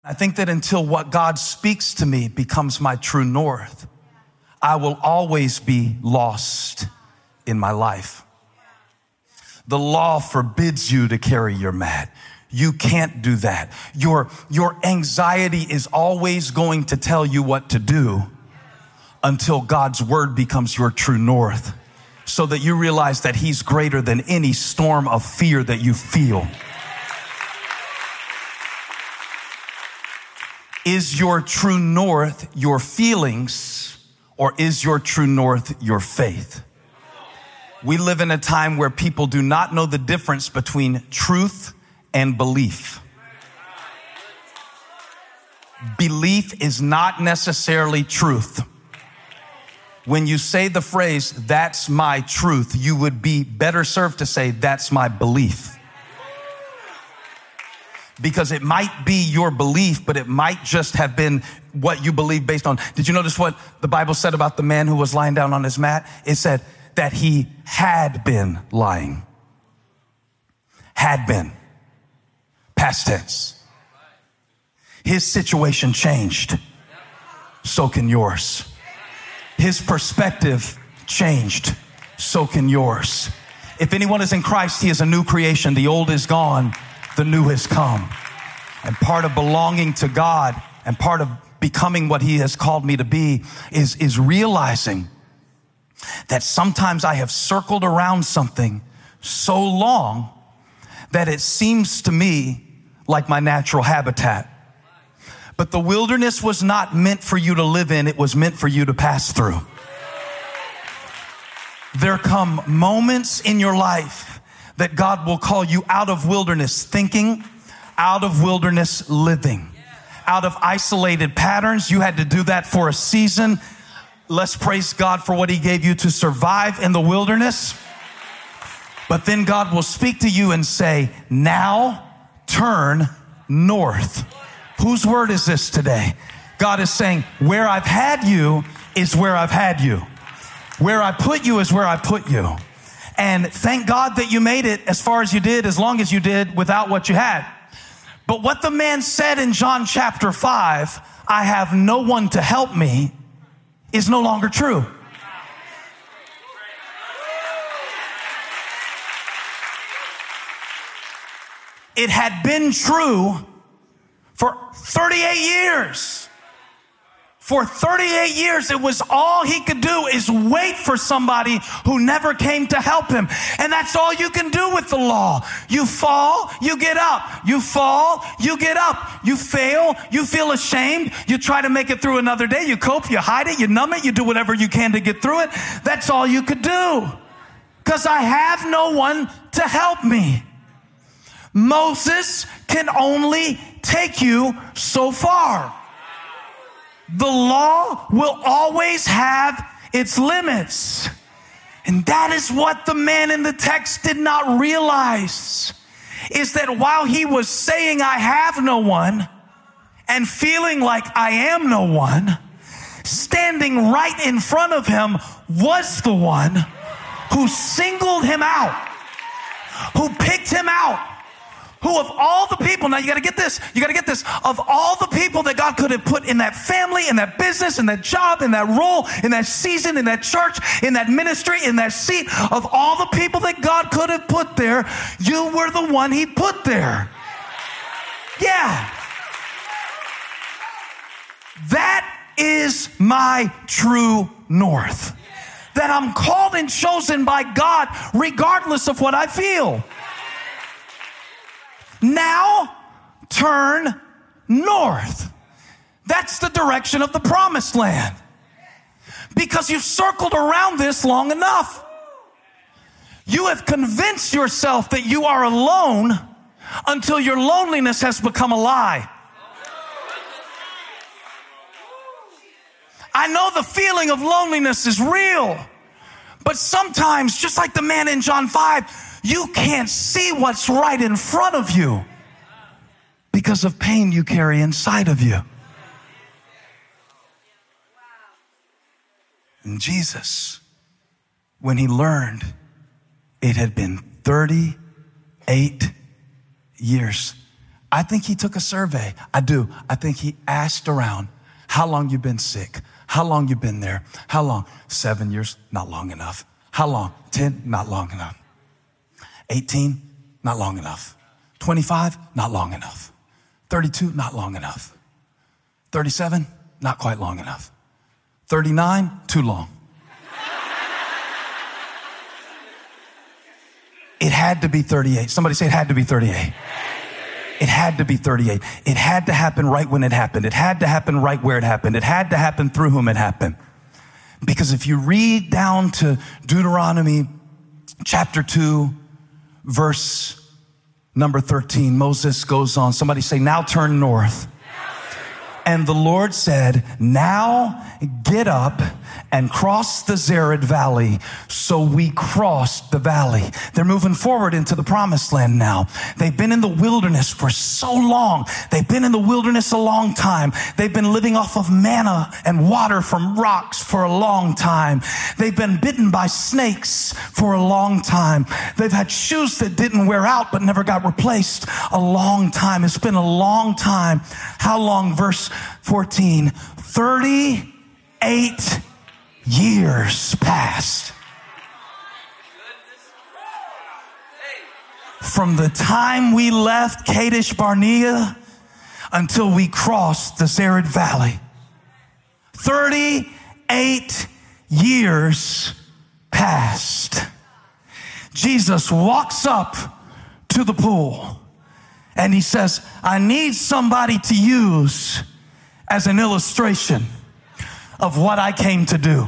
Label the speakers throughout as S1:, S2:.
S1: I think that until what God speaks to me becomes my true north, I will always be lost in my life. The law forbids you to carry your mat. You can't do that. Your anxiety is always going to tell you what to do until God's word becomes your true north, so that you realize that he's greater than any storm of fear that you feel. Is your true north your feelings, or is your true north your faith? We live in a time where people do not know the difference between truth and belief. Belief is not necessarily truth. When you say the phrase, "that's my truth," you would be better served to say, "that's my belief." Because it might be your belief, but it might just have been what you believe based on. Did you notice what the Bible said about the man who was lying down on his mat? It said that he had been lying. Had been. Past tense. His situation changed. So can yours. His perspective changed. So can yours. If anyone is in Christ, he is a new creation. The old is gone. The new has come. And part of belonging to God and part of becoming what he has called me to be is realizing that sometimes I have circled around something so long that it seems to me like my natural habitat. But the wilderness was not meant for you to live in. It was meant for you to pass through. There come moments in your life that God will call you out of wilderness thinking, out of wilderness living, out of isolated patterns. You had to do that for a season. Let's praise God for what he gave you to survive in the wilderness. But then God will speak to you and say, "Now turn north." Whose word is this today? God is saying, where I've had you is where I've had you. Where I put you is where I put you. And thank God that you made it as far as you did, as long as you did without what you had. But what the man said in John chapter 5, "I have no one to help me," is no longer true. It had been true for 38 years. For 38 years, it was all he could do is wait for somebody who never came to help him. And that's all you can do with the law. You fall, you get up. You fall, you get up. You fail, you feel ashamed. You try to make it through another day. You cope, you hide it, you numb it, you do whatever you can to get through it. That's all you could do. Because I have no one to help me. Moses can only take you so far. The law will always have its limits. And that is what the man in the text did not realize, is that while he was saying, "I have no one," and feeling like I am no one, standing right in front of him was the one who singled him out, who picked him out, who of all the people, now you got to get this, of all the people that God could have put in that family, in that business, in that job, in that role, in that season, in that church, in that ministry, in that seat, of all the people that God could have put there, you were the one he put there. Yeah. That is my true north. That I'm called and chosen by God regardless of what I feel. Now turn north. That's the direction of the promised land. Because you've circled around this long enough. You have convinced yourself that you are alone until your loneliness has become a lie. I know the feeling of loneliness is real, but sometimes, just like the man in John 5, you can't see what's right in front of you because of pain you carry inside of you. And Jesus, when he learned it had been 38 years, I think he took a survey. I do. I think he asked around, how long you been sick? How long you been there? How long? 7 years, not long enough. How long? 10, not long enough. 18, not long enough. 25, not long enough. 32, not long enough. 37, not quite long enough. 39, too long. It had to be 38. Somebody say it had to be 38. It had to be 38. It had to happen right when it happened. It had to happen right where it happened. It had to happen through whom it happened. Because if you read down to Deuteronomy chapter 2, verse number 13, Moses goes on. Somebody say, now turn north. And the Lord said, now get up and cross the Zered Valley. So we crossed the valley. They're moving forward into the promised land now. They've been in the wilderness for so long. They've been in the wilderness a long time. They've been living off of manna and water from rocks for a long time. They've been bitten by snakes for a long time. They've had shoes that didn't wear out but never got replaced a long time. It's been a long time. How long? Verse 14, 38 years passed from the time we left Kadesh Barnea until we crossed the Zered Valley. 38 years passed. Jesus walks up to the pool and he says, I need somebody to use as an illustration of what I came to do.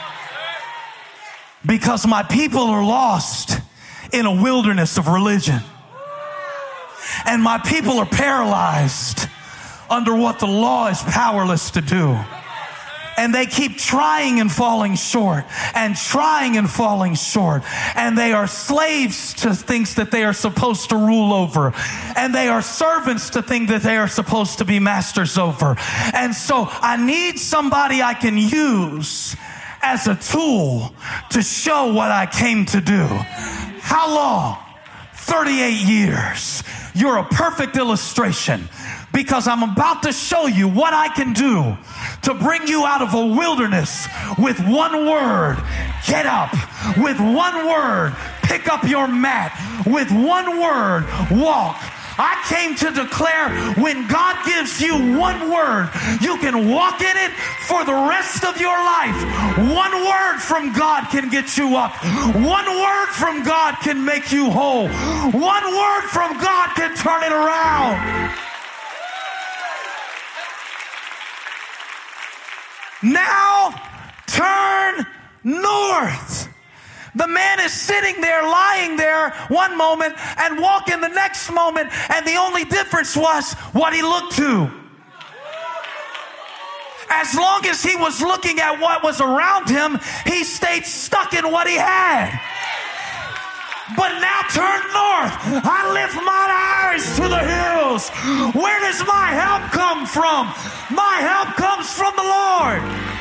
S1: Because my people are lost in a wilderness of religion. And my people are paralyzed under what the law is powerless to do. And they keep trying and falling short and trying and falling short. And they are slaves to things that they are supposed to rule over. And they are servants to things that they are supposed to be masters over. And so I need somebody I can use as a tool to show what I came to do. How long? 38 years. You're a perfect illustration, because I'm about to show you what I can do to bring you out of a wilderness with one word. Get up. With one word, pick up your mat. With one word, walk. I came to declare, when God gives you one word, you can walk in it for the rest of your life. One word from God can get you up. One word from God can make you whole. One word from God can turn it around. Now turn north. The man is sitting there, lying there one moment and walking the next moment, and the only difference was what he looked to. As long as he was looking at what was around him, he stayed stuck in what he had. But now turn north. I lift my eyes to the hills. Where does my help come from? My help comes from the Lord.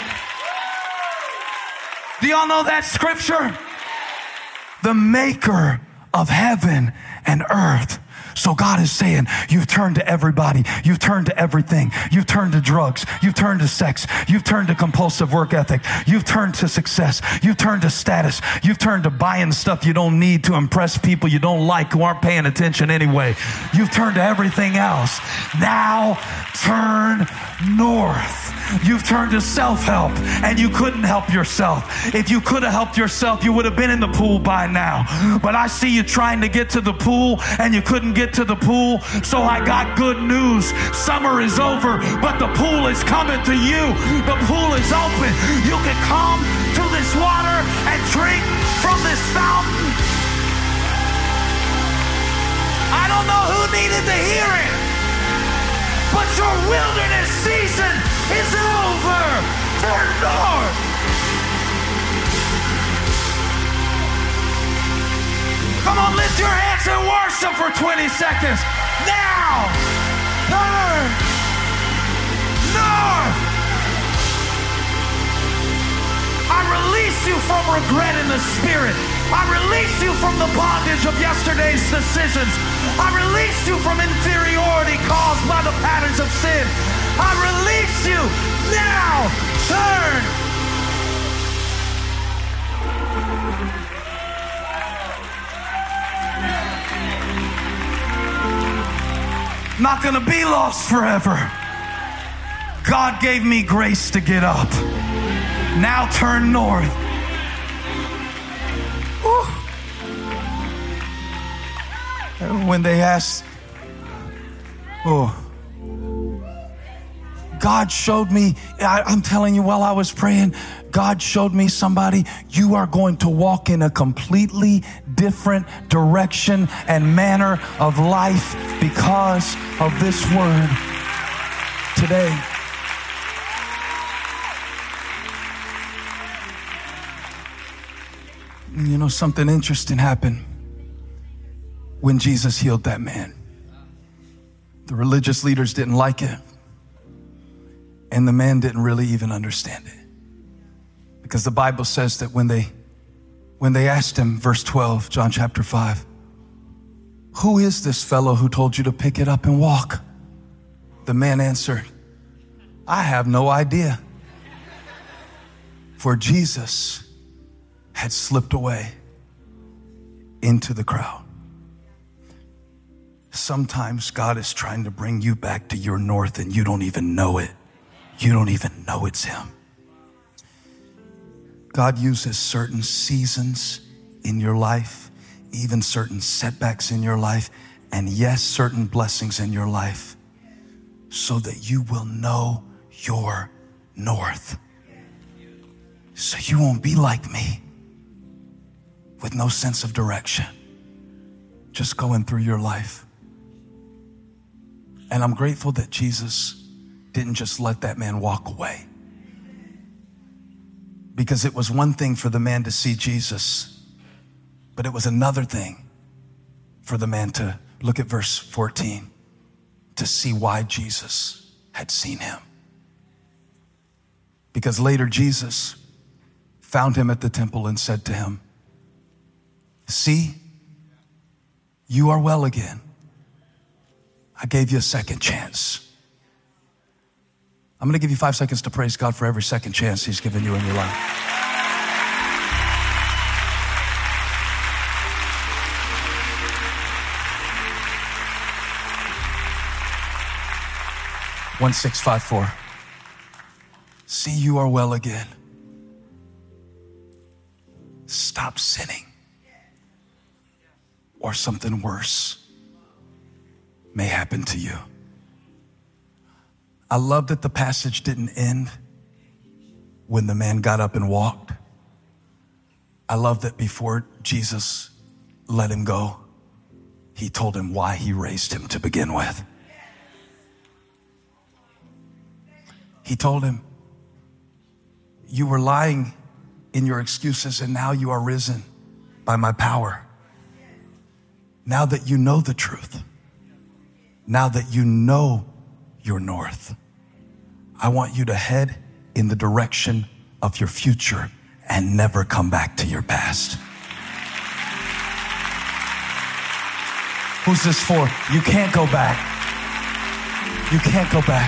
S1: Do y'all know that scripture? The maker of heaven and earth. So God is saying, you've turned to everybody. You've turned to everything. You've turned to drugs. You've turned to sex. You've turned to compulsive work ethic. You've turned to success. You've turned to status. You've turned to buying stuff you don't need to impress people you don't like who aren't paying attention anyway. You've turned to everything else. Now turn north. You've turned to self-help, and you couldn't help yourself. If you could have helped yourself, you would have been in the pool by now. But I see you trying to get to the pool, and you couldn't get to the pool. So I got good news. Summer is over, but the pool is coming to you. The pool is open. You can come to this water and drink from this fountain. I don't know who needed to hear it, but your wilderness season is over. Turn north. Come on, lift your hands and worship for 20 seconds. Now, turn north. I release you from regret in the spirit. I release you from the bondage of yesterday's decisions. I release you from inferiority caused by the patterns of sin. I release you now. Turn. Not gonna be lost forever. God gave me grace to get up. Now turn north. Woo. When they asked, God showed me, I'm telling you, while I was praying, God showed me somebody, you are going to walk in a completely different direction and manner of life because of this word today. You know, something interesting happened when Jesus healed that man. The religious leaders didn't like it, and the man didn't really even understand it. Because the Bible says that when they asked him, verse 12, John chapter 5, who is this fellow who told you to pick it up and walk? The man answered, I have no idea. For Jesus had slipped away into the crowd. Sometimes God is trying to bring you back to your north and you don't even know it. You don't even know it's him. God uses certain seasons in your life, even certain setbacks in your life, and yes, certain blessings in your life, so that you will know your north. So you won't be like me with no sense of direction, just going through your life. And I'm grateful that Jesus didn't just let that man walk away. Because it was one thing for the man to see Jesus, but it was another thing for the man to look at verse 14, to see why Jesus had seen him. Because later Jesus found him at the temple and said to him, see, you are well again. I gave you a second chance. I'm going to give you 5 seconds to praise God for every second chance he's given you in your life. One, 6, 5, 4. See, you are well again. Stop sinning, or something worse may happen to you. I love that the passage didn't end when the man got up and walked. I love that before Jesus let him go, he told him why he raised him to begin with. He told him, you were lying in your excuses and now you are risen by my power. Now that you know the truth, now that you know your north, I want you to head in the direction of your future and never come back to your past. Who's this for? You can't go back. You can't go back.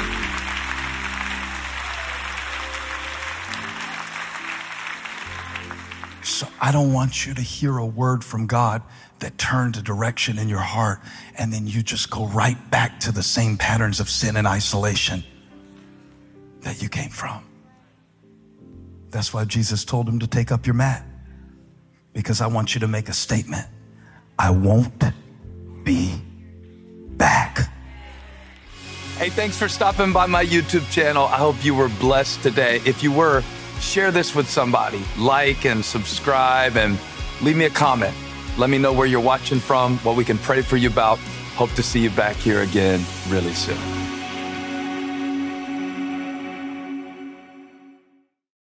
S1: So I don't want you to hear a word from God that turned a direction in your heart and then you just go right back to the same patterns of sin and isolation that you came from. That's why Jesus told him to take up your mat, because I want you to make a statement. I won't be back. Hey, thanks for stopping by my YouTube channel. I hope you were blessed today. If you were, share this with somebody. Like and subscribe and leave me a comment. Let me know where you're watching from, what we can pray for you about. Hope to see you back here again really soon.